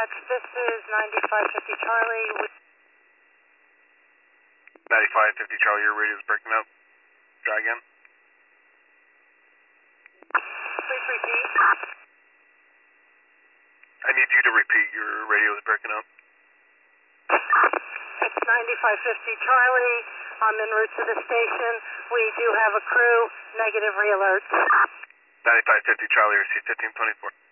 dispatch. This is 9550 Charlie. 9550 Charlie, your radio's breaking up. Try again. Please repeat. I need you to repeat. Your radio is breaking up. It's 9550 Charlie. I'm en route to the station. We do have a crew. Negative re-alert. 9550 Charlie, receive 1524.